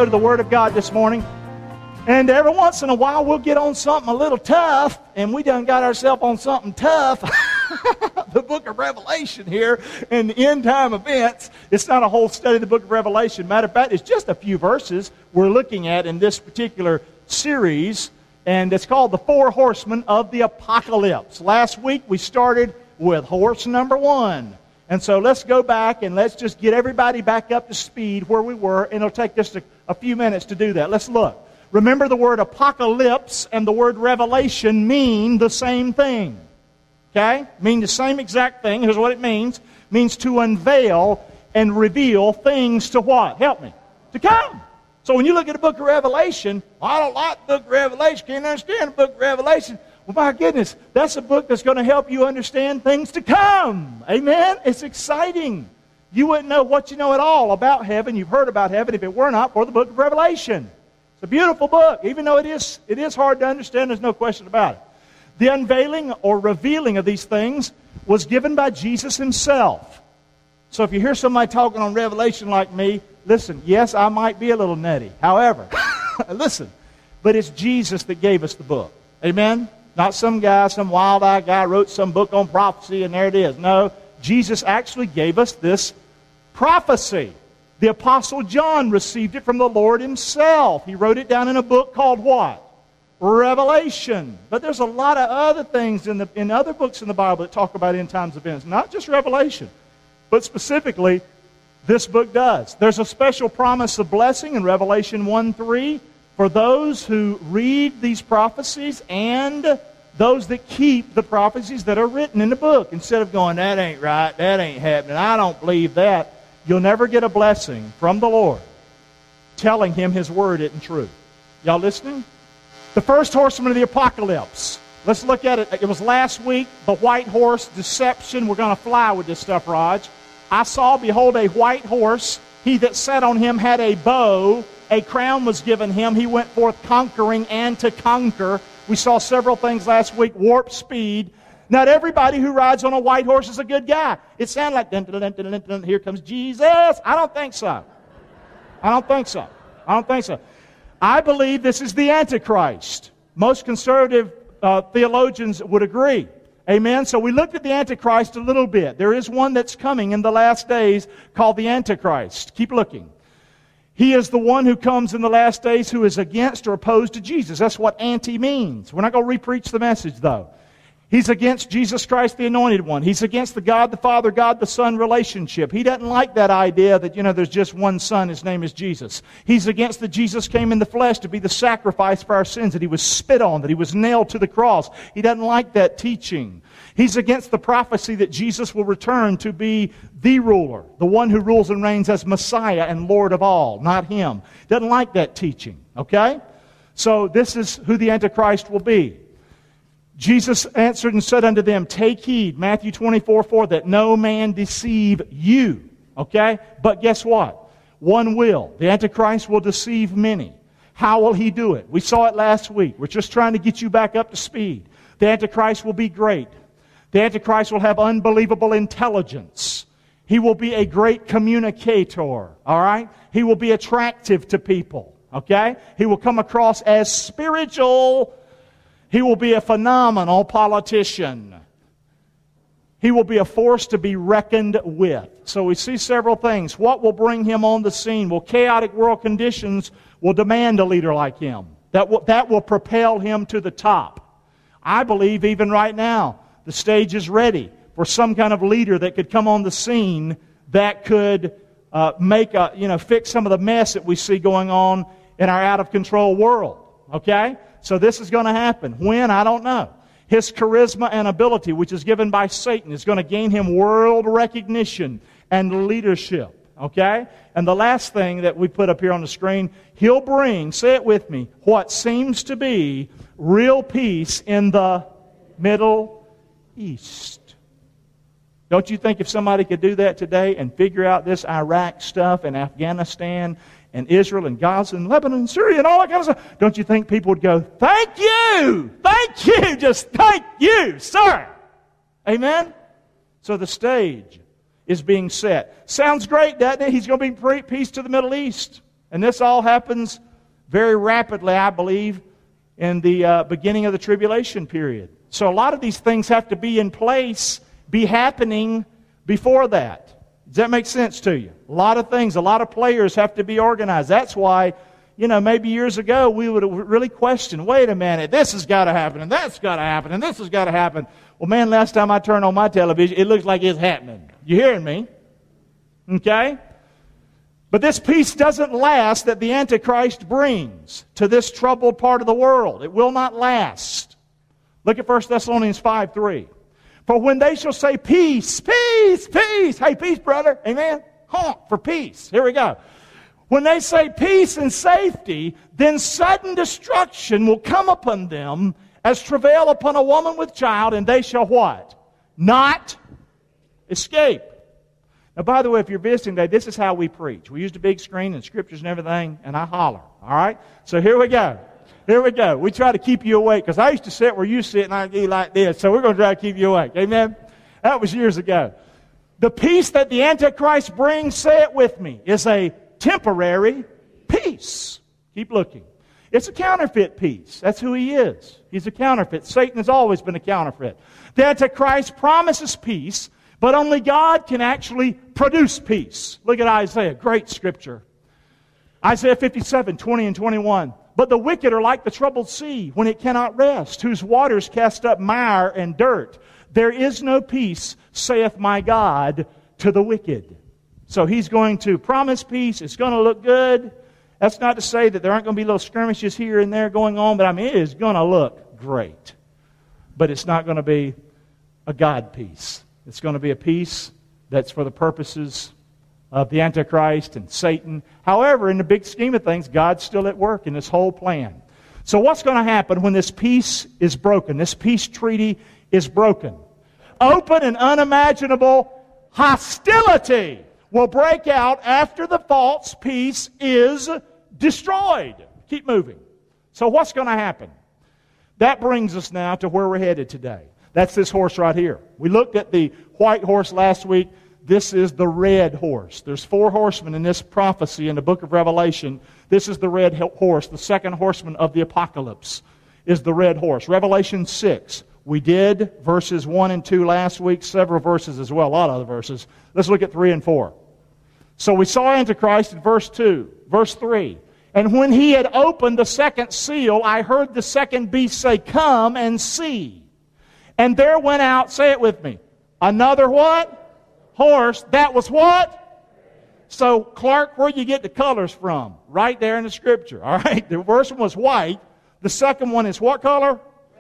to the Word of God this morning. And every once in a while we'll get on something a little tough, and we done got ourselves on something tough. The book of Revelation here and the end time events. It's not a whole study of the book of Revelation. Matter of fact, it's just a few verses we're looking at in this particular series, and it's called the Four Horsemen of the Apocalypse. Last week we started with horse number 1. And so let's go back and let's just get everybody back up to speed where we were, and it'll take just a few minutes to do that. Let's look. Remember, the word apocalypse and the word revelation mean the same thing. Okay? Mean the same exact thing. Here's what it means. It means to unveil and reveal things to what? Help me. To come. So when you look at the book of Revelation, I don't like the book of Revelation, can't understand the book of Revelation. Well, my goodness, that's a book that's going to help you understand things to come. Amen? It's exciting. You wouldn't know what you know at all about heaven. You've heard about heaven if it were not for the book of Revelation. It's a beautiful book. Even though it is hard to understand, there's no question about it. The unveiling or revealing of these things was given by Jesus himself. So if you hear somebody talking on Revelation like me, listen, yes, I might be a little nutty. However, listen, but it's Jesus that gave us the book. Amen? Not some guy, some wild-eyed guy wrote some book on prophecy and there it is. No, Jesus actually gave us this prophecy. The Apostle John received it from the Lord himself. He wrote it down in a book called what? Revelation. But there's a lot of other things in other books in the Bible that talk about end times events. Not just Revelation, but specifically this book does. There's a special promise of blessing in Revelation 1:3 for those who read these prophecies and those that keep the prophecies that are written in the book. Instead of going, that ain't right, that ain't happening, I don't believe that. You'll never get a blessing from the Lord telling Him His Word isn't true. Y'all listening? The first horseman of the apocalypse. Let's look at it. It was last week, the white horse deception. We're going to fly with this stuff, Raj. I saw, behold, a white horse. He that sat on him had a bow. A crown was given him. He went forth conquering and to conquer. We saw several things last week. Warp speed. Not everybody who rides on a white horse is a good guy. It sounded like, dun, dun, dun, dun, dun, dun, here comes Jesus. I don't think so. I don't think so. I don't think so. I believe this is the Antichrist. Most conservative theologians would agree. Amen? So we looked at the Antichrist a little bit. There is one that's coming in the last days called the Antichrist. Keep looking. He is the one who comes in the last days who is against or opposed to Jesus. That's what anti means. We're not going to re-preach the message, though. He's against Jesus Christ, the Anointed One. He's against the God the Father, God the Son relationship. He doesn't like that idea that, there's just one Son, His name is Jesus. He's against that Jesus came in the flesh to be the sacrifice for our sins, that He was spit on, that He was nailed to the cross. He doesn't like that teaching. He's against the prophecy that Jesus will return to be the ruler, the one who rules and reigns as Messiah and Lord of all, not Him. Doesn't like that teaching, okay? So this is who the Antichrist will be. Jesus answered and said unto them, take heed, Matthew 24:4, that no man deceive you. Okay? But guess what? One will. The Antichrist will deceive many. How will he do it? We saw it last week. We're just trying to get you back up to speed. The Antichrist will be great. The Antichrist will have unbelievable intelligence. He will be a great communicator. All right? He will be attractive to people. Okay? He will come across as spiritual. He will be a phenomenal politician. He will be a force to be reckoned with. So we see several things. What will bring him on the scene? Well, chaotic world conditions will demand a leader like him. That will propel him to the top. I believe even right now, the stage is ready for some kind of leader that could come on the scene that could fix some of the mess that we see going on in our out-of-control world. Okay? So this is going to happen. When? I don't know. His charisma and ability, which is given by Satan, is going to gain him world recognition and leadership. Okay? And the last thing that we put up here on the screen, he'll bring, say it with me, what seems to be real peace in the Middle East. Don't you think if somebody could do that today and figure out this Iraq stuff and Afghanistan and Israel and Gaza and Lebanon and Syria and all that kind of stuff, don't you think people would go, thank you, just thank you, sir. Amen? So the stage is being set. Sounds great, doesn't it? He's going to bring peace to the Middle East. And this all happens very rapidly, I believe, in the beginning of the tribulation period. So a lot of these things have to be in place, be happening before that. Does that make sense to you? A lot of things, a lot of players have to be organized. That's why, maybe years ago we would have really questioned, wait a minute, this has got to happen, and that's got to happen, and this has got to happen. Well, man, last time I turned on my television, it looks like it's happening. You hearing me? Okay? But this peace doesn't last that the Antichrist brings to this troubled part of the world. It will not last. Look at 1 Thessalonians 5:3. For when they shall say peace, peace, peace. Hey, peace, brother. Amen? Honk for peace. Here we go. When they say peace and safety, then sudden destruction will come upon them as travail upon a woman with child, and they shall what? Not escape. Now, by the way, if you're visiting today, this is how we preach. We use the big screen and scriptures and everything, and I holler. All right? So here we go. Here we go. We try to keep you awake, because I used to sit where you sit and I do like this, so we're going to try to keep you awake. Amen? That was years ago. The peace that the Antichrist brings, say it with me, is a temporary peace. Keep looking. It's a counterfeit peace. That's who he is. He's a counterfeit. Satan has always been a counterfeit. The Antichrist promises peace, but only God can actually produce peace. Look at Isaiah. Great scripture. Isaiah 57:20 and 21. But the wicked are like the troubled sea when it cannot rest, whose waters cast up mire and dirt. There is no peace, saith my God, to the wicked. So he's going to promise peace. It's going to look good. That's not to say that there aren't going to be little skirmishes here and there going on, but it is going to look great. But it's not going to be a God peace. It's going to be a peace that's for the purposes of the Antichrist and Satan. However, in the big scheme of things, God's still at work in this whole plan. So what's going to happen when this peace is broken? This peace treaty is broken. Open and unimaginable hostility will break out after the false peace is destroyed. Keep moving. So what's going to happen? That brings us now to where we're headed today. That's this horse right here. We looked at the white horse last week. This is the red horse. There's 4 horsemen in this prophecy in the book of Revelation. This is the red horse. The second horseman of the apocalypse is the red horse. Revelation 6. We did verses 1 and 2 last week, several verses as well, a lot of other verses. Let's look at 3 and 4. So we saw Antichrist in verse 2. Verse 3. And when he had opened the second seal, I heard the second beast say, Come and see. And there went out, say it with me, another what? Horse. That was what? So, Clark, where do you get the colors from? Right there in the scripture. All right? The first one was white. The second one is what color?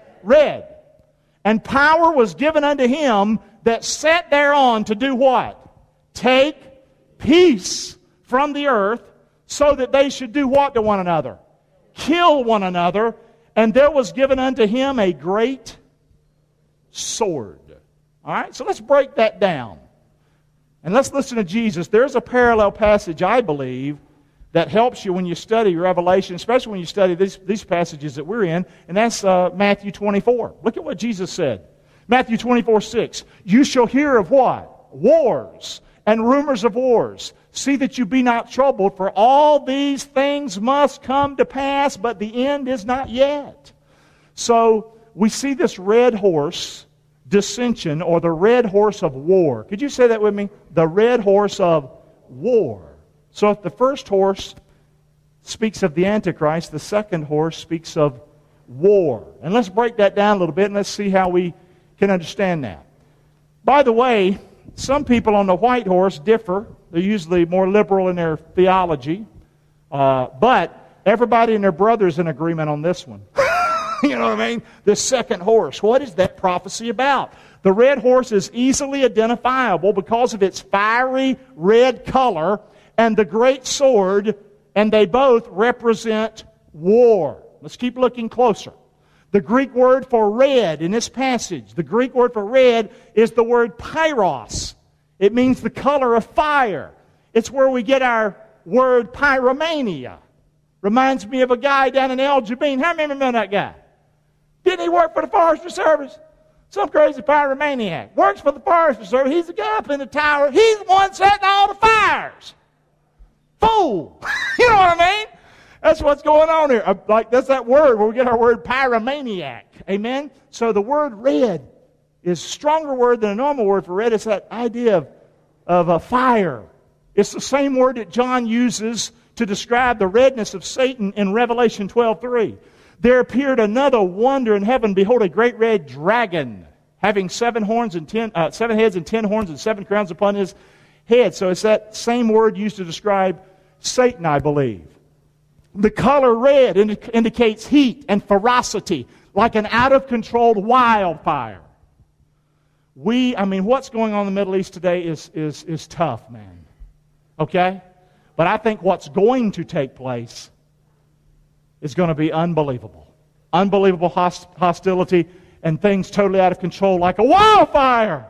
Red. And power was given unto him that sat thereon to do what? Take peace from the earth, so that they should do what to one another? Kill one another. And there was given unto him a great sword. All right? So let's break that down. And let's listen to Jesus. There's a parallel passage, I believe, that helps you when you study Revelation, especially when you study these passages that we're in, and that's Matthew 24. Look at what Jesus said. Matthew 24:6. You shall hear of what? Wars and rumors of wars. See that you be not troubled, for all these things must come to pass, but the end is not yet. So we see this red horse dissension, or the red horse of war. Could you say that with me? The red horse of war. So if the first horse speaks of the Antichrist, the second horse speaks of war. And let's break that down a little bit and let's see how we can understand that. By the way, some people on the white horse differ. They're usually more liberal in their theology. But everybody and their brother is in agreement on this one. You know what I mean? The second horse. What is that prophecy about? The red horse is easily identifiable because of its fiery red color and the great sword, and they both represent war. Let's keep looking closer. The Greek word for red in this passage, the Greek word for red is the word pyros. It means the color of fire. It's where we get our word pyromania. Reminds me of a guy down in El Jabin. How many remember that guy? Didn't he work for the Forestry Service? Some crazy pyromaniac. Works for the Forestry Service. He's the guy up in the tower. He's the one setting all the fires. fool. You know what I mean? That's what's going on here. Like, that's that word where we get our word pyromaniac. Amen? So the word red is a stronger word than a normal word for red. It's that idea of a fire. It's the same word that John uses to describe the redness of Satan in Revelation 12:3. There appeared another wonder in heaven. Behold, a great red dragon, having 7 heads and 10 horns and 7 crowns upon his head. So it's that same word used to describe Satan, I believe. The color red indicates heat and ferocity, like an out-of-control wildfire. What's going on in the Middle East today is tough, man. Okay? But I think what's going to take place is going to be unbelievable. Unbelievable hostility and things totally out of control like a wildfire.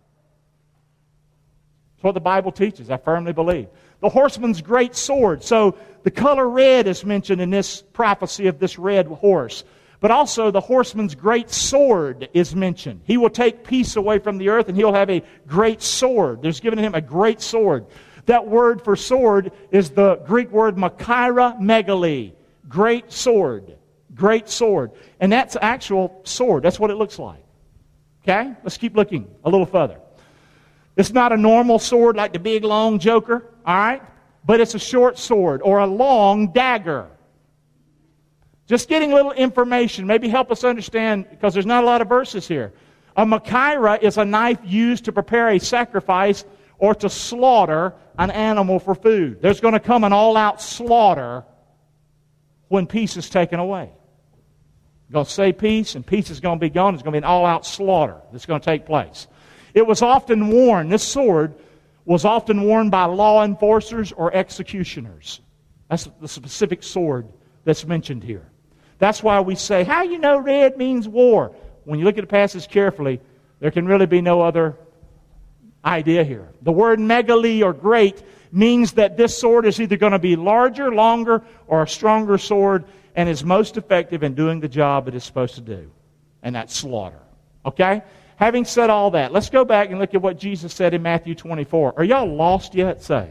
That's what the Bible teaches, I firmly believe. The horseman's great sword. So the color red is mentioned in this prophecy of this red horse. But also the horseman's great sword is mentioned. He will take peace away from the earth and he'll have a great sword. There's given him a great sword. That word for sword is the Greek word makaira megali. Great sword. Great sword. And that's actual sword. That's what it looks like. Okay? Let's keep looking a little further. It's not a normal sword like the big long joker, all right? But it's a short sword or a long dagger. Just getting a little information, maybe help us understand, because there's not a lot of verses here. A makaira is a knife used to prepare a sacrifice or to slaughter an animal for food. There's going to come an all-out slaughter when peace is taken away. You're going to say peace, and peace is going to be gone. There's going to be an all-out slaughter that's going to take place. It was often worn, this sword was often worn by law enforcers or executioners. That's the specific sword that's mentioned here. That's why we say, how you know red means war? When you look at the passage carefully, there can really be no other idea here. The word megali or great means that this sword is either going to be larger, longer, or a stronger sword and is most effective in doing the job it is supposed to do. And that's slaughter. Okay? Having said all that, let's go back and look at what Jesus said in Matthew 24. Are y'all lost yet? Say.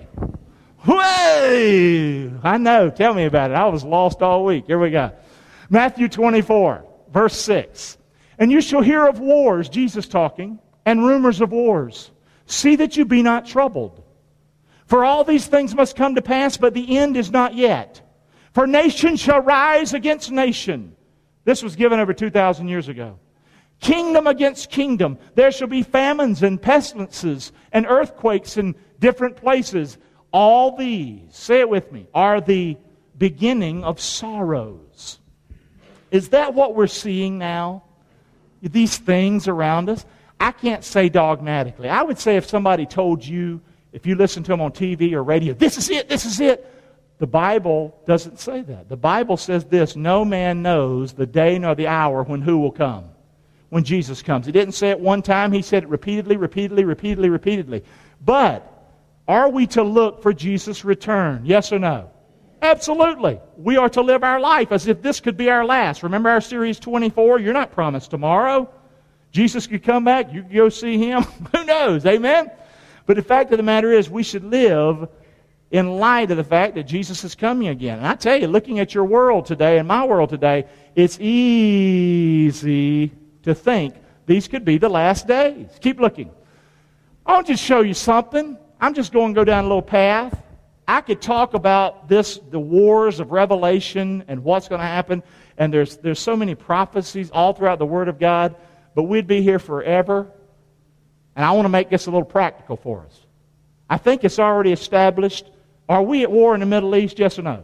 Way! I know. Tell me about it. I was lost all week. Here we go. Matthew 24, verse 6. And you shall hear of wars, Jesus talking, and rumors of wars. See that you be not troubled. For all these things must come to pass, but the end is not yet. For nation shall rise against nation. This was given over 2,000 years ago. Kingdom against kingdom. There shall be famines and pestilences and earthquakes in different places. All these, say it with me, are the beginning of sorrows. Is that what we're seeing now? These things around us? I can't say dogmatically. I would say if somebody told you, if you listen to them on TV or radio, this is it, this is it. The Bible doesn't say that. The Bible says this, no man knows the day nor the hour when who will come. When Jesus comes. He didn't say it one time. He said it repeatedly. But are we to look for Jesus' return? Yes or no? Absolutely. We are to live our life as if this could be our last. Remember our series 24? You're not promised tomorrow. Jesus could come back. You could go see Him. Who knows? Amen? But the fact of the matter is we should live in light of the fact that Jesus is coming again. And I tell you, looking at your world today and my world today, it's easy to think these could be the last days. Keep looking. I want to show you something. I'm just going to go down a little path. I could talk about this, the wars of Revelation and what's going to happen. And there's so many prophecies all throughout the Word of God. But we'd be here forever. And I want to make this a little practical for us. I think it's already established. Are we at war in the Middle East? Yes or no?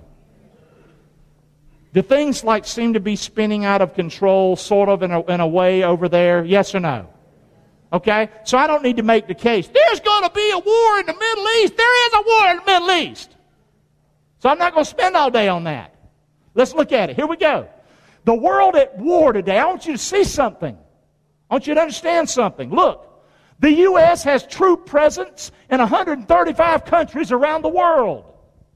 Do things like seem to be spinning out of control sort of in a way over there? Yes or no? Okay? So I don't need to make the case. There's going to be a war in the Middle East. There is a war in the Middle East. So I'm not going to spend all day on that. Let's look at it. Here we go. The world at war today. I want you to see something. I want you to understand something. Look. The U.S. has troop presence in 135 countries around the world.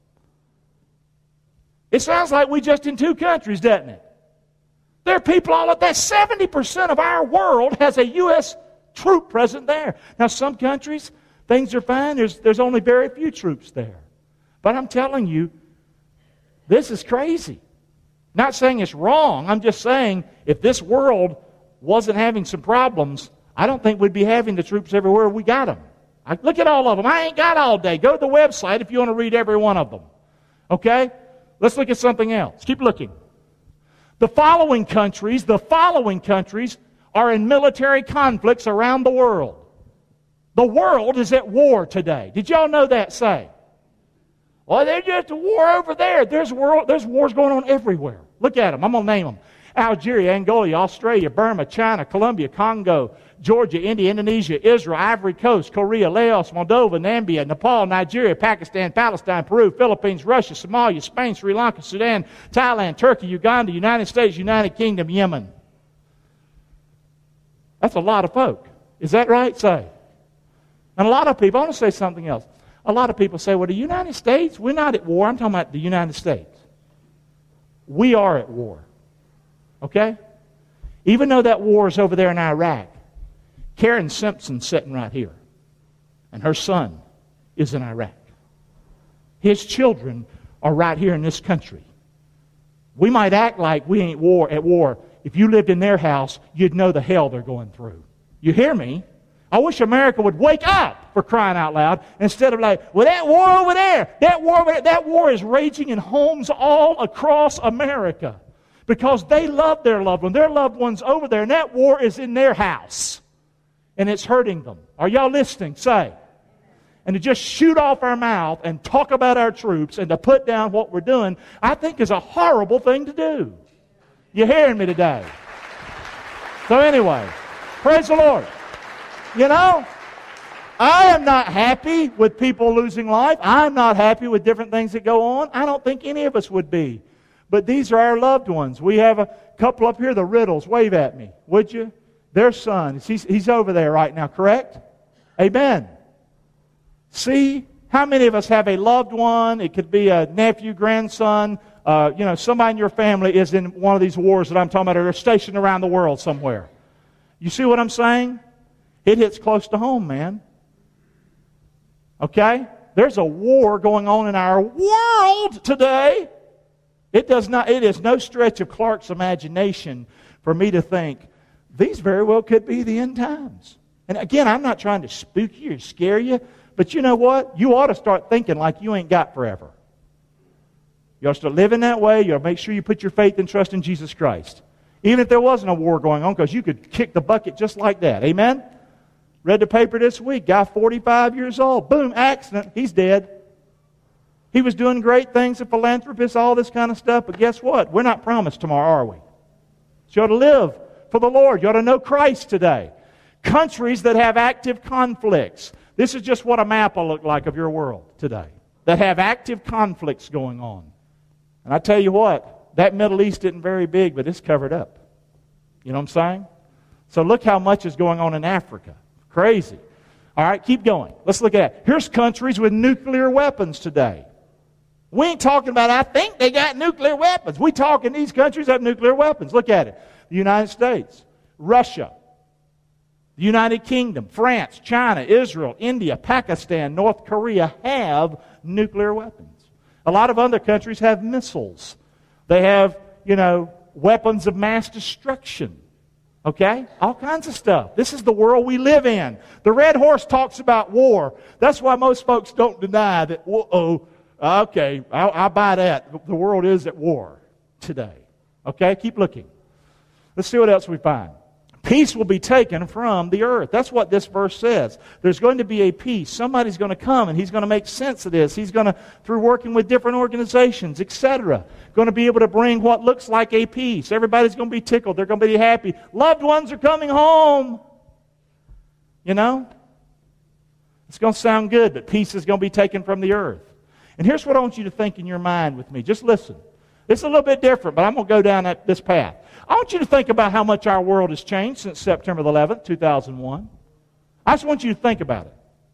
It sounds like we just in 2 countries, doesn't it? There are people all up there. 70% of our world has a U.S. troop present there. Now, some countries, things are fine. There's only very few troops there. But But I'm telling you, this is crazy. Not saying it's wrong. I'm just saying if this world wasn't having some problems, I don't think we'd be having the troops everywhere we got them. Look at all of them. I ain't got all day. Go to the website if you want to read every one of them. Okay? Let's look at something else. Keep looking. The following countries are in military conflicts around the world. The world is at war today. Did y'all know that? Say. Well, there's just a war over there. There's wars going on everywhere. Look at them. I'm going to name them. Algeria, Angola, Australia, Burma, China, Colombia, Congo, Georgia, India, Indonesia, Israel, Ivory Coast, Korea, Laos, Moldova, Namibia, Nepal, Nigeria, Pakistan, Palestine, Peru, Philippines, Russia, Somalia, Spain, Sri Lanka, Sudan, Thailand, Turkey, Uganda, United States, United Kingdom, Yemen. That's a lot of folk. Is that right? Say. And a lot of people, I want to say something else. A lot of people say, well, the United States, we're not at war. I'm talking about the United States. We are at war. Okay? Even though that war is over there in Iraq, Karen Simpson's sitting right here. And her son is in Iraq. His children are right here in this country. We might act like we ain't at war. If you lived in their house, you'd know the hell they're going through. You hear me? I wish America would wake up, for crying out loud, instead of like, well, that war over there, that war is raging in homes all across America because they love their loved one. Their loved one's over there, and that war is in their house, and it's hurting them. Are y'all listening? Say. And to just shoot off our mouth and talk about our troops and to put down what we're doing, I think is a horrible thing to do. You hearing me today? So anyway, praise the Lord. You know, I am not happy with people losing life. I'm not happy with different things that go on. I don't think any of us would be. But these are our loved ones. We have a couple up here, the Riddles. Wave at me, would you? Their son, he's over there right now, correct? Amen. See, how many of us have a loved one? It could be a nephew, grandson. Somebody in your family is in one of these wars that I'm talking about, or they're stationed around the world somewhere. You see what I'm saying? It hits close to home, man. Okay? There's a war going on in our world today. It is no stretch of Clark's imagination for me to think these very well could be the end times. And again, I'm not trying to spook you or scare you, but you know what? You ought to start thinking like you ain't got forever. You ought to start living that way. You ought to make sure you put your faith and trust in Jesus Christ. Even if there wasn't a war going on, because you could kick the bucket just like that. Amen? Read the paper this week. Guy 45 years old. Boom, accident. He's dead. He was doing great things, a philanthropist, all this kind of stuff. But guess what? We're not promised tomorrow, are we? So you ought to live for the Lord. You ought to know Christ today. Countries that have active conflicts. This is just what a map will look like of your world today. That have active conflicts going on. And I tell you what, that Middle East isn't very big, but it's covered up. You know what I'm saying? So look how much is going on in Africa. Crazy. All right, keep going. Let's look at it. Here's countries with nuclear weapons today. We ain't talking about, I think they got nuclear weapons. We talking these countries have nuclear weapons. Look at it. The United States, Russia, the United Kingdom, France, China, Israel, India, Pakistan, North Korea have nuclear weapons. A lot of other countries have missiles. They have, weapons of mass destruction. Okay? All kinds of stuff. This is the world we live in. The Red Horse talks about war. That's why most folks don't deny that, okay, I'll buy that. The world is at war today. Okay? Keep looking. Let's see what else we find. Peace will be taken from the earth. That's what this verse says. There's going to be a peace. Somebody's going to come and he's going to make sense of this. He's going to, through working with different organizations, etc., going to be able to bring what looks like a peace. Everybody's going to be tickled. They're going to be happy. Loved ones are coming home. It's going to sound good, but peace is going to be taken from the earth. And here's what I want you to think in your mind with me. Just listen. It's a little bit different, but I'm going to go down this path. I want you to think about how much our world has changed since September 11th, 2001. I just want you to think about it.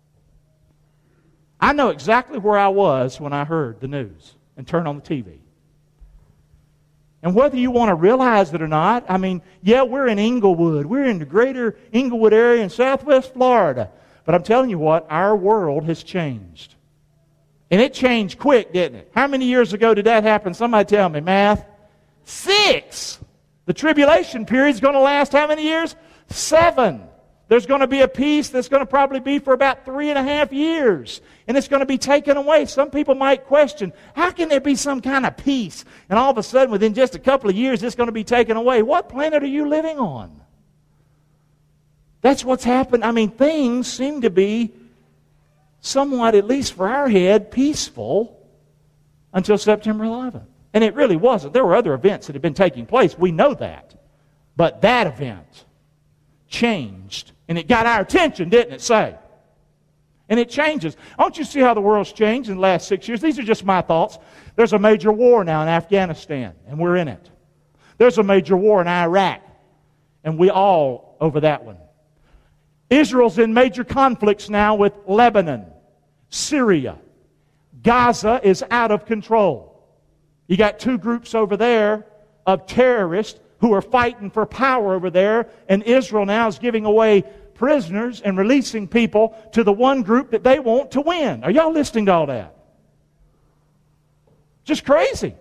I know exactly where I was when I heard the news and turned on the TV. And whether you want to realize it or not, we're in Inglewood. We're in the greater Inglewood area in southwest Florida. But I'm telling you what, our world has changed. And it changed quick, didn't it? How many years ago did that happen? Somebody tell me, math. 6. The tribulation period is going to last how many years? 7. There's going to be a peace that's going to probably be for about 3.5 years. And it's going to be taken away. Some people might question, how can there be some kind of peace? And all of a sudden, within just a couple of years, it's going to be taken away. What planet are you living on? That's what's happened. I mean, things seem to be somewhat, at least for our head, peaceful until September 11th. And it really wasn't. There were other events that had been taking place. We know that. But that event changed. And it got our attention, didn't it, say? And it changes. Don't you see how the world's changed in the last 6 years? These are just my thoughts. There's a major war now in Afghanistan, and we're in it. There's a major war in Iraq, and we all over that one. Israel's in major conflicts now with Lebanon, Syria. Gaza is out of control. You got 2 groups over there of terrorists who are fighting for power over there, and Israel now is giving away prisoners and releasing people to the one group that they want to win. Are y'all listening to all that? Just crazy.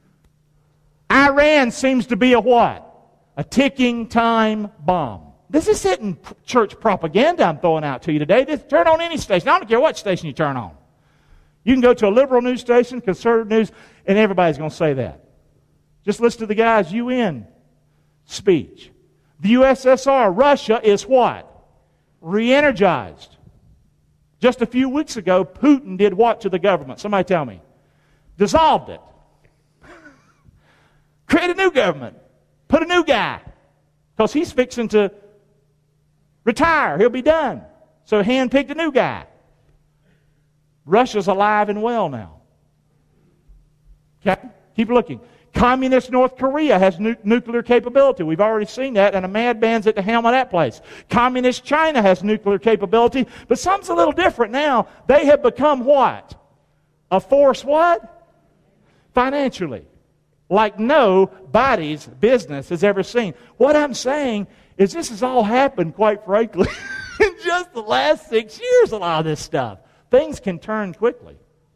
Iran seems to be a what? A ticking time bomb. This isn't church propaganda I'm throwing out to you today. Just turn on any station. I don't care what station you turn on. You can go to a liberal news station, conservative news, and everybody's going to say that. Just listen to the guy's UN speech. The USSR, Russia, is what? Re-energized. Just a few weeks ago, Putin did what to the government? Somebody tell me. Dissolved it. Create a new government. Put a new guy. Because he's fixing to retire. He'll be done. So hand-picked a new guy. Russia's alive and well now. Okay? Keep looking. Communist North Korea has nuclear capability. We've already seen that, and a madman's at the helm of that place. Communist China has nuclear capability, but something's a little different now. They have become what? A force what? Financially. Like nobody's business has ever seen. What I'm saying is this has all happened, quite frankly, in just the last 6 years, a lot of this stuff. Things can turn quickly.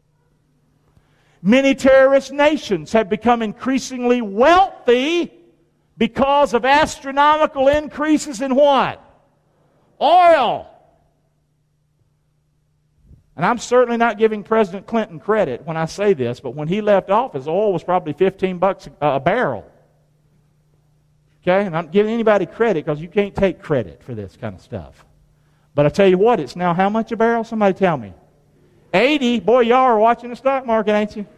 Many terrorist nations have become increasingly wealthy because of astronomical increases in what? Oil. And I'm certainly not giving President Clinton credit when I say this, but when he left office, oil was probably $15 a barrel. Okay? And I'm giving anybody credit because you can't take credit for this kind of stuff. But I tell you what, it's now how much a barrel? Somebody tell me. 80. Boy, y'all are watching the stock market, ain't you?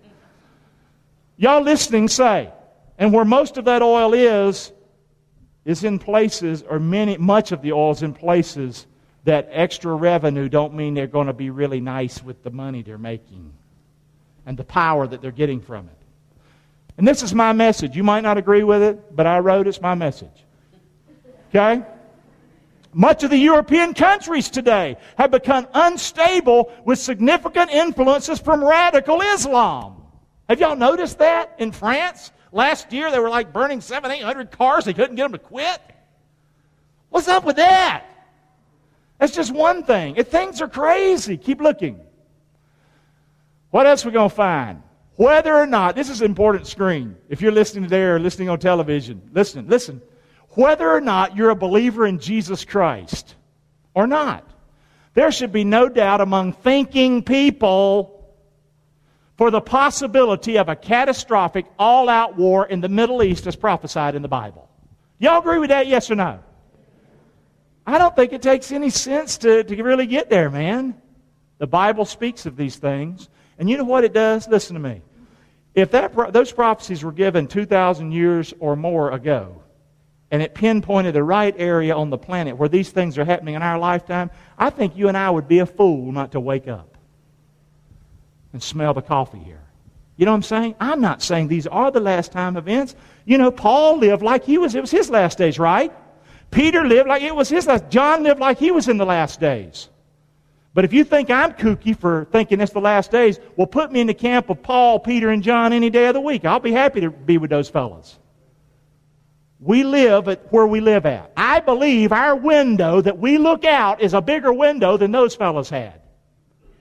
Y'all listening say, and where most of that oil is in places, or much of the oil is in places that extra revenue don't mean they're going to be really nice with the money they're making and the power that they're getting from it. And this is my message. You might not agree with it, but I wrote it's my message. Okay? Much of the European countries today have become unstable with significant influences from radical Islam. Have y'all noticed that in France? Last year they were like burning 700-800 cars. They couldn't get them to quit. What's up with that? That's just one thing. Things are crazy. Keep looking. What else are we going to find? Whether or not, this is an important screen. If you're listening today or listening on television, listen. Whether or not you're a believer in Jesus Christ or not, there should be no doubt among thinking people for the possibility of a catastrophic, all-out war in the Middle East as prophesied in the Bible. Y'all agree with that, yes or no? I don't think it takes any sense to really get there, man. The Bible speaks of these things. And you know what it does? Listen to me. If those prophecies were given 2,000 years or more ago, and it pinpointed the right area on the planet where these things are happening in our lifetime, I think you and I would be a fool not to wake up and smell the coffee here. You know what I'm saying? I'm not saying these are the last time events. You know, Paul lived like it was his last days, right? Peter lived like it was his last. John lived like he was in the last days. But if you think I'm kooky for thinking it's the last days, well, put me in the camp of Paul, Peter, and John any day of the week. I'll be happy to be with those fellas. We live at where we live at. I believe our window that we look out is a bigger window than those fellas had.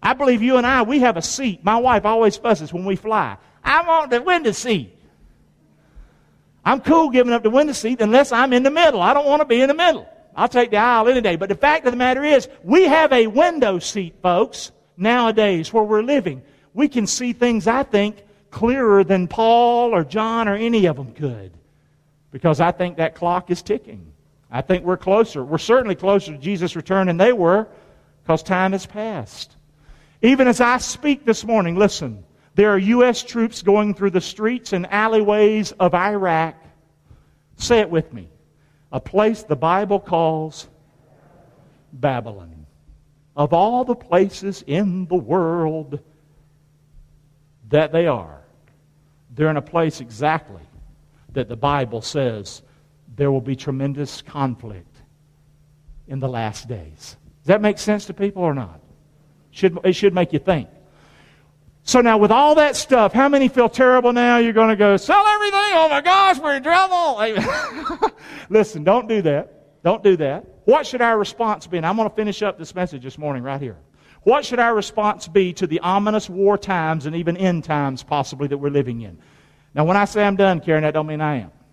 I believe you and I, we have a seat. My wife always fusses when we fly. I want the window seat. I'm cool giving up the window seat unless I'm in the middle. I don't want to be in the middle. I'll take the aisle any day. But the fact of the matter is, we have a window seat, folks, nowadays where we're living. We can see things, I think, clearer than Paul or John or any of them could. Because I think that clock is ticking. I think we're closer. We're certainly closer to Jesus' return than they were because time has passed. Even as I speak this morning, listen, there are U.S. troops going through the streets and alleyways of Iraq. Say it with me. A place the Bible calls Babylon. Of all the places in the world that they are, they're in a place exactly that the Bible says there will be tremendous conflict in the last days. Does that make sense to people or not? It should make you think. So now with all that stuff, how many feel terrible now? You're going to go, sell everything? Oh my gosh, we're in trouble. Listen, don't do that. Don't do that. What should our response be? And I'm going to finish up this message this morning right here. What should our response be to the ominous war times and even end times possibly that we're living in? Now when I say I'm done, Karen, that don't mean I am.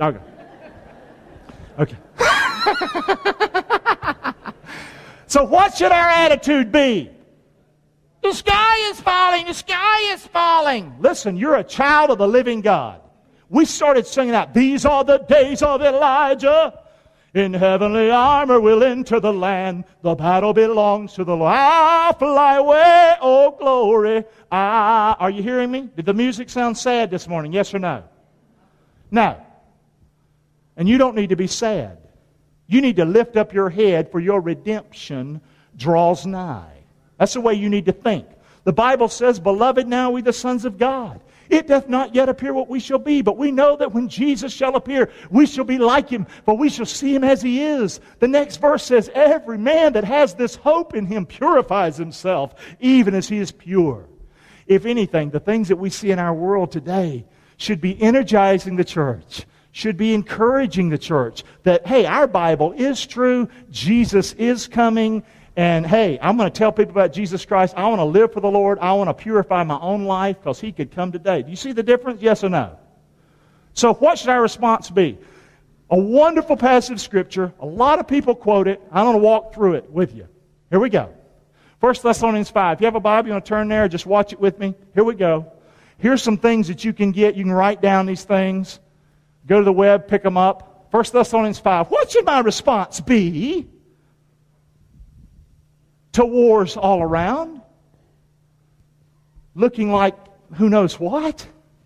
Okay. So what should our attitude be? The sky is falling. The sky is falling. Listen, you're a child of the living God. We started singing out, these are the days of Elijah. In heavenly armor we'll enter the land. The battle belongs to the Lord. I'll fly away, oh glory. Are you hearing me? Did the music sound sad this morning? Yes or no? No. And you don't need to be sad. You need to lift up your head, for your redemption draws nigh. That's the way you need to think. The Bible says, beloved, now we the sons of God. It doth not yet appear what we shall be, but we know that when Jesus shall appear, we shall be like Him, for we shall see Him as He is. The next verse says, every man that has this hope in Him purifies himself, even as he is pure. If anything, the things that we see in our world today should be energizing the church, should be encouraging the church, that, hey, our Bible is true, Jesus is coming, and hey, I'm going to tell people about Jesus Christ. I want to live for the Lord. I want to purify my own life because He could come today. Do you see the difference? Yes or no? So what should our response be? A wonderful passage of Scripture. A lot of people quote it. I'm going to walk through it with you. Here we go. 1 Thessalonians 5. If you have a Bible, you want to turn there, just watch it with me. Here we go. Here's some things that you can get. You can write down these things. Go to the web, pick them up. 1 Thessalonians 5. What should my response be to wars all around, looking like who knows what?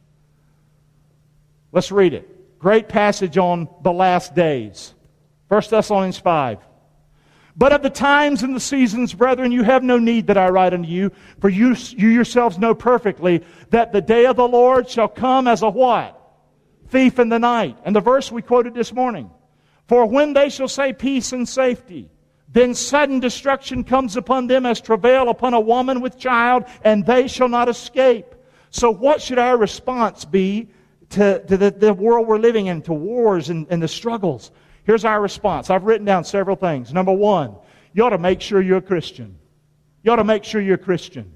Let's read it. Great passage on the last days. 1 Thessalonians 5. But of the times and the seasons, brethren, you have no need that I write unto you, for you yourselves know perfectly that the day of the Lord shall come as a what? Thief in the night. And the verse we quoted this morning. For when they shall say peace and safety, then sudden destruction comes upon them as travail upon a woman with child, and they shall not escape. So what should our response be to the world we're living in, to wars and the struggles? Here's our response. I've written down several things. Number one, you ought to make sure you're a Christian. You ought to make sure you're a Christian.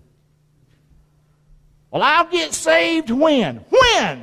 Well, I'll get saved when? When?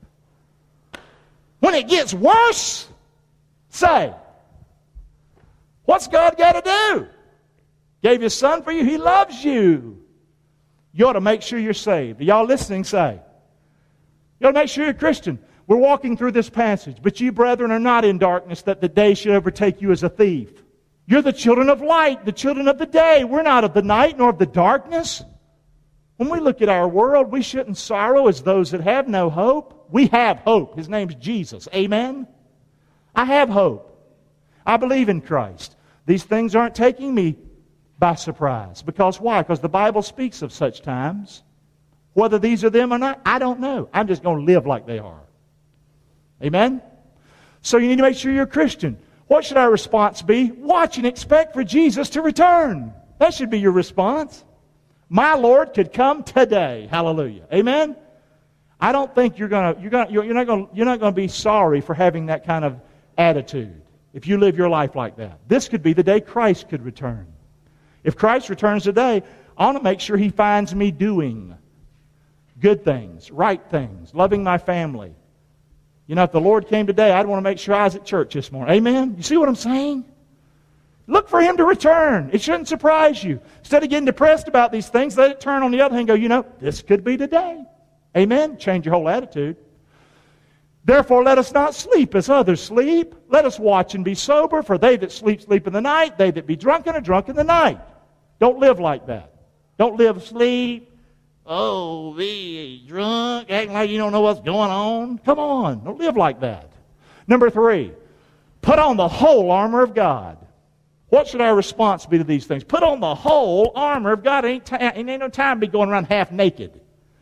When it gets worse? Say. What's God got to do? Gave His Son for you. He loves you. You ought to make sure you're saved. Are y'all listening? Say. You ought to make sure you're a Christian. We're walking through this passage. But you, brethren, are not in darkness, that the day should overtake you as a thief. You're the children of light, the children of the day. We're not of the night nor of the darkness. When we look at our world, we shouldn't sorrow as those that have no hope. We have hope. His name's Jesus. Amen? I have hope. I believe in Christ. These things aren't taking me by surprise. Because why? Because the Bible speaks of such times. Whether these are them or not, I don't know. I'm just going to live like they are. Amen? So you need to make sure you're a Christian. What should our response be? Watch and expect for Jesus to return. That should be your response. My Lord could come today. Hallelujah. Amen? I don't think you're not going to be sorry for having that kind of attitude if you live your life like that. This could be the day Christ could return. If Christ returns today, I want to make sure He finds me doing good things, right things, loving my family. You know, if the Lord came today, I'd want to make sure I was at church this morning. Amen? You see what I'm saying? Look for Him to return. It shouldn't surprise you. Instead of getting depressed about these things, let it turn on the other hand and go, you know, this could be today. Amen? Change your whole attitude. Therefore, let us not sleep as others sleep. Let us watch and be sober, for they that sleep, sleep in the night. They that be drunken are drunk in the night. Don't live like that. Don't live asleep. Oh, be drunk, acting like you don't know what's going on. Come on, don't live like that. Number 3, put on the whole armor of God. What should our response be to these things? Put on the whole armor of God. It ain't no time to be going around half naked.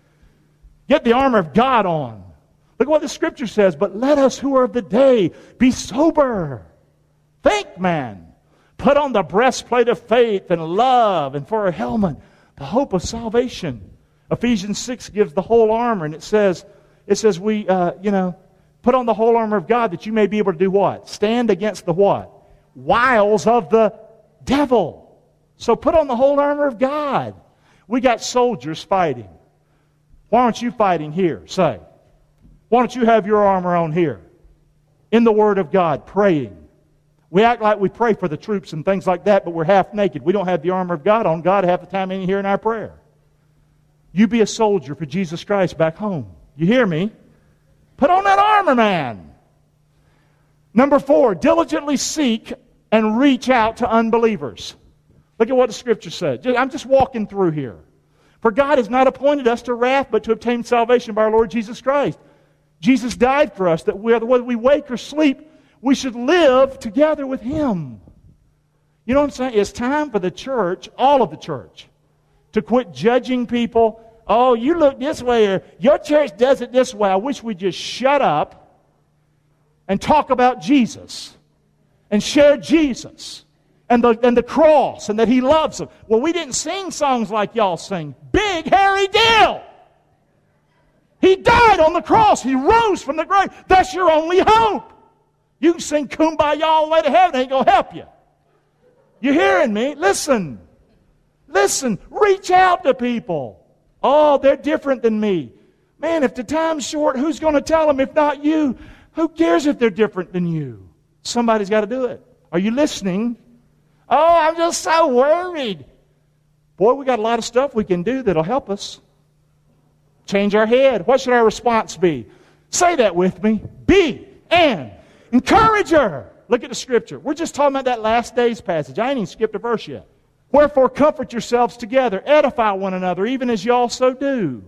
Get the armor of God on. Look what the Scripture says. But let us who are of the day be sober. Think, man. Put on the breastplate of faith and love, and for a helmet, the hope of salvation. Ephesians 6 gives the whole armor, and it says we, put on the whole armor of God that you may be able to do what? Stand against the what? Wiles of the devil. So put on the whole armor of God. We got soldiers fighting. Why aren't you fighting here? Say. Why don't you have your armor on here? In the Word of God, praying. We act like we pray for the troops and things like that, but we're half naked. We don't have the armor of God on. God half the time ain't here in our prayer. You be a soldier for Jesus Christ back home. You hear me? Put on that armor, man. Number 4, diligently seek and reach out to unbelievers. Look at what the Scripture said. I'm just walking through here. For God has not appointed us to wrath, but to obtain salvation by our Lord Jesus Christ. Jesus died for us, that whether we wake or sleep, we should live together with Him. You know what I'm saying? It's time for the church, all of the church, to quit judging people. Oh, you look this way, or your church does it this way. I wish we'd just shut up and talk about Jesus and share Jesus and the cross and that He loves them. Well, we didn't sing songs like y'all sing. Big, hairy deal. He died on the cross. He rose from the grave. That's your only hope. You can sing Kumbaya all the way to heaven. It ain't going to help you. You hearing me? Listen. Listen. Reach out to people. Oh, they're different than me. Man, if the time's short, who's going to tell them if not you? Who cares if they're different than you? Somebody's got to do it. Are you listening? Oh, I'm just so worried. Boy, we got a lot of stuff we can do that'll help us. Change our head. What should our response be? Say that with me. Be an encourager. Look at the Scripture. We're just talking about that last days passage. I ain't even skipped a verse yet. Wherefore comfort yourselves together, edify one another, even as you also do.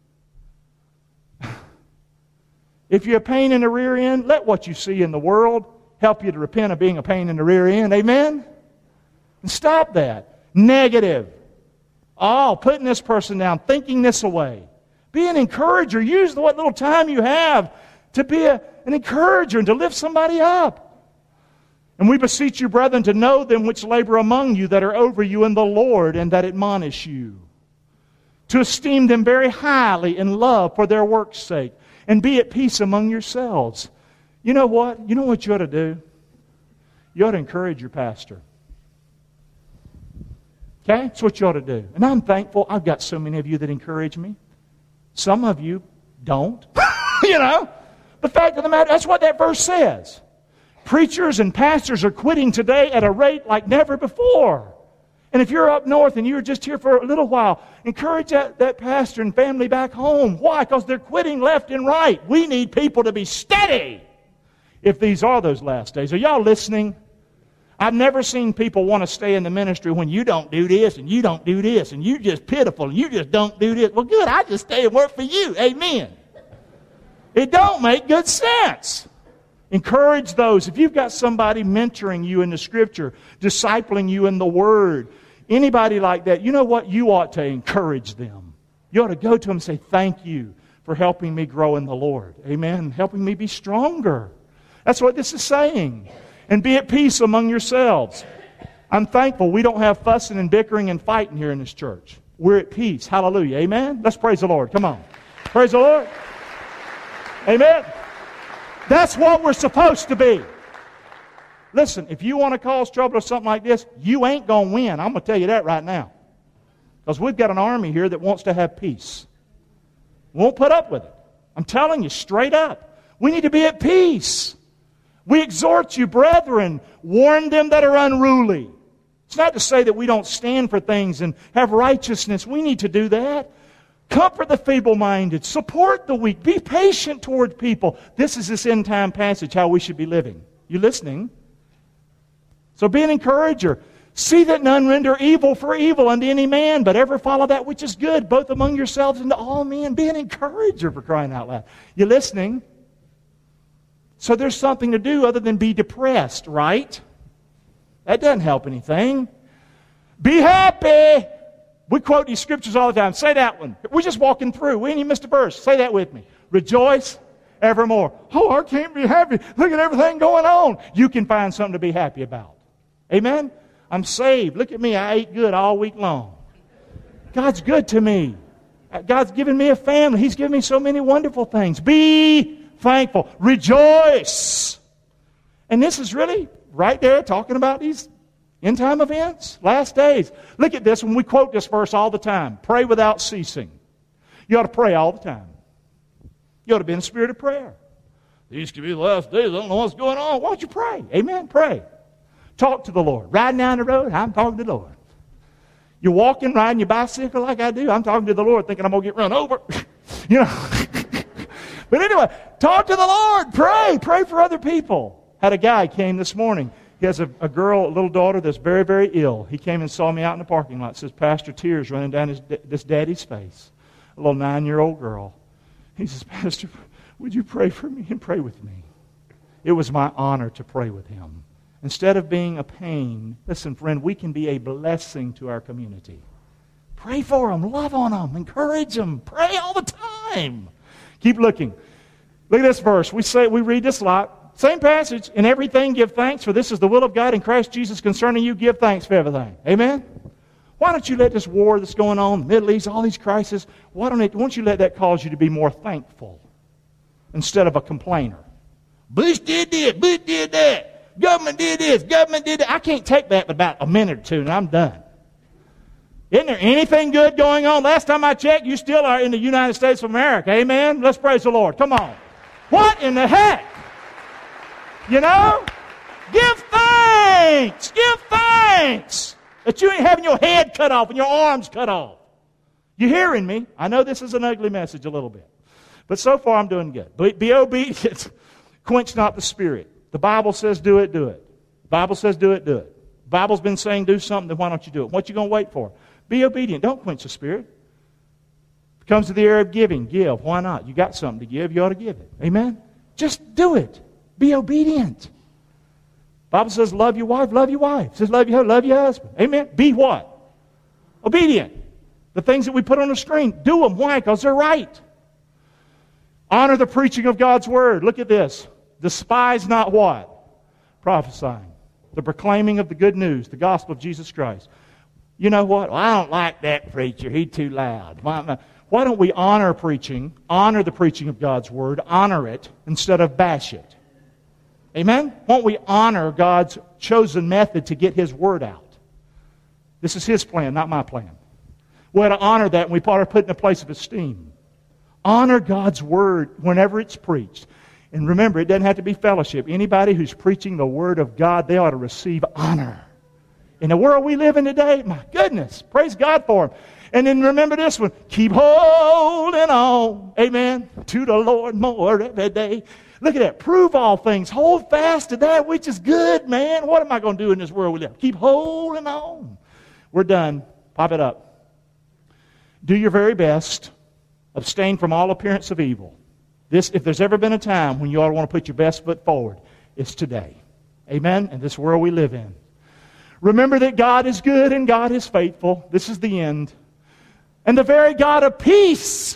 If you're a pain in the rear end, let what you see in the world help you to repent of being a pain in the rear end. Amen? And stop that. Negative. Oh, putting this person down, thinking this away. Be an encourager. Use what little time you have to be an encourager and to lift somebody up. And we beseech you, brethren, to know them which labor among you that are over you in the Lord and that admonish you. To esteem them very highly in love for their work's sake. And be at peace among yourselves. You know what? You know what you ought to do? You ought to encourage your pastor. Okay? That's what you ought to do. And I'm thankful. I've got so many of you that encourage me. Some of you don't. You know? The fact of the matter, that's what that verse says. Preachers and pastors are quitting today at a rate like never before. And if you're up north and you're just here for a little while, encourage that pastor and family back home. Why? Because they're quitting left and right. We need people to be steady if these are those last days. Are y'all listening? I've never seen people want to stay in the ministry when you don't do this and you don't do this and you're just pitiful and you just don't do this. Well, good, I just stay and work for you. Amen. It don't make good sense. Encourage those. If you've got somebody mentoring you in the Scripture, discipling you in the Word, anybody like that, you know what? You ought to encourage them. You ought to go to them and say, thank you for helping me grow in the Lord. Amen. Helping me be stronger. That's what this is saying. And be at peace among yourselves. I'm thankful we don't have fussing and bickering and fighting here in this church. We're at peace. Hallelujah. Amen? Let's praise the Lord. Come on. Praise the Lord. Amen. That's what we're supposed to be. Listen, if you want to cause trouble or something like this, you ain't going to win. I'm going to tell you that right now. Because we've got an army here that wants to have peace. Won't put up with it. I'm telling you straight up. We need to be at peace. We exhort you, brethren, warn them that are unruly. It's not to say that we don't stand for things and have righteousness. We need to do that. Comfort the feeble-minded. Support the weak. Be patient toward people. This is this end-time passage, how we should be living. You listening? So be an encourager. See that none render evil for evil unto any man, but ever follow that which is good, both among yourselves and to all men. Be an encourager, for crying out loud. You listening? So there's something to do other than be depressed, right? That doesn't help anything. Be happy. We quote these scriptures all the time. Say that one. We're just walking through. We ain't even missed a verse. Say that with me. Rejoice evermore. Oh, I can't be happy. Look at everything going on. You can find something to be happy about. Amen? I'm saved. Look at me. I ate good all week long. God's good to me. God's given me a family. He's given me so many wonderful things. Be thankful. Rejoice. And this is really right there talking about these end-time events, last days. Look at this when we quote this verse all the time. Pray without ceasing. You ought to pray all the time. You ought to be in a spirit of prayer. These could be the last days. I don't know what's going on. Why don't you pray? Amen? Pray. Talk to the Lord. Riding down the road, I'm talking to the Lord. You're walking, riding your bicycle like I do, I'm talking to the Lord thinking I'm going to get run over. You know. But anyway, talk to the Lord. Pray. Pray for other people. Had a guy came this morning. He has a girl, a little daughter that's very, very ill. He came and saw me out in the parking lot. Says, Pastor, tears running down this daddy's face. A little 9-year-old girl. He says, Pastor, would you pray for me and pray with me? It was my honor to pray with him. Instead of being a pain, listen, friend, we can be a blessing to our community. Pray for them, love on them, encourage them, pray all the time. Keep looking. Look at this verse. We read this a lot. Same passage. In everything give thanks, for this is the will of God in Christ Jesus concerning you. Give thanks for everything. Amen? Why don't you let this war that's going on in the Middle East, all these crises, why don't you let that cause you to be more thankful instead of a complainer? Bush did this, Bush did that. Government did this, government did that. I can't take that but about a minute or two and I'm done. Isn't there anything good going on? Last time I checked, you still are in the United States of America. Amen? Let's praise the Lord. Come on. What in the heck? You know? Give thanks. Give thanks that you ain't having your head cut off and your arms cut off. You hearing me? I know this is an ugly message a little bit. But so far I'm doing good. Be obedient. Quench not the spirit. The Bible says do it, do it. The Bible says do it, do it. The Bible's been saying do something, then why don't you do it? What you going to wait for? Be obedient. Don't quench the spirit. It comes to the area of giving. Give. Why not? You got something to give. You ought to give it. Amen? Just do it. Be obedient. The Bible says love your wife, love your wife. It says love your husband. Amen? Be what? Obedient. The things that we put on the screen, do them. Why? Because they're right. Honor the preaching of God's word. Look at this. Despise not what? Prophesying. The proclaiming of the good news, the gospel of Jesus Christ. You know what? Well, I don't like that preacher. He's too loud. Why don't we honor preaching, honor the preaching of God's word, honor it instead of bash it? Amen? Why don't we honor God's chosen method to get His word out? This is His plan, not my plan. We ought to honor that and we ought to put it in a place of esteem. Honor God's word whenever it's preached. And remember, it doesn't have to be fellowship. Anybody who's preaching the word of God, they ought to receive honor. In the world we live in today, my goodness, praise God for them. And then remember this one, keep holding on, amen, to the Lord more every day. Look at that, prove all things, hold fast to that which is good, man. What am I going to do in this world we live? Keep holding on. We're done. Pop it up. Do your very best. Abstain from all appearance of evil. If there's ever been a time when you ought to want to put your best foot forward, it's today. Amen? In this world we live in. Remember that God is good and God is faithful. This is the end. And the very God of peace,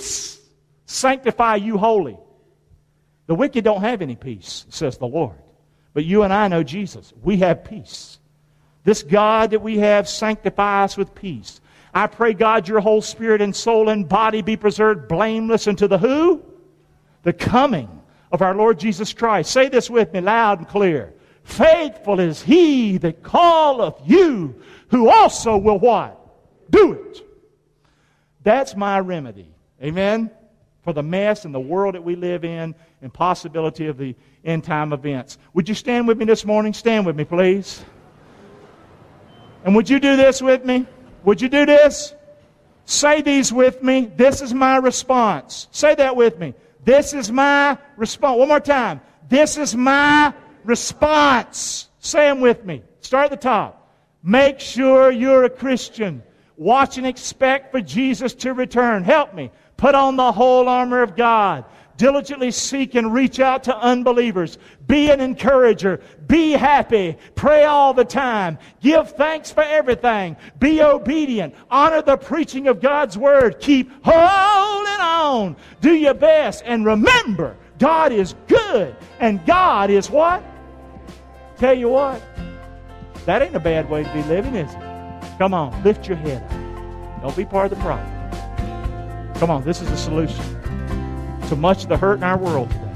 sanctify you wholly. The wicked don't have any peace, says the Lord. But you and I know Jesus. We have peace. This God that we have, sanctify us with peace. I pray, God, your whole spirit and soul and body be preserved blameless unto the who? The coming of our Lord Jesus Christ. Say this with me loud and clear. Faithful is He that calleth you, who also will what? Do it. That's my remedy. Amen? For the mess and the world that we live in and possibility of the end time events. Would you stand with me this morning? Stand with me, please. And would you do this with me? Would you do this? Say these with me. This is my response. Say that with me. This is my response. One more time. This is my response. Say them with me. Start at the top. Make sure you're a Christian. Watch and expect for Jesus to return. Help me. Put on the whole armor of God. Diligently seek and reach out to unbelievers. Be an encourager. Be happy. Pray all the time. Give thanks for everything. Be obedient. Honor the preaching of God's Word. Keep holding on. Do your best. And remember, God is good. And God is what? Tell you what, that ain't a bad way to be living, is it? Come on, lift your head up. Don't be part of the problem. Come on, this is the solution to much of the hurt in our world today.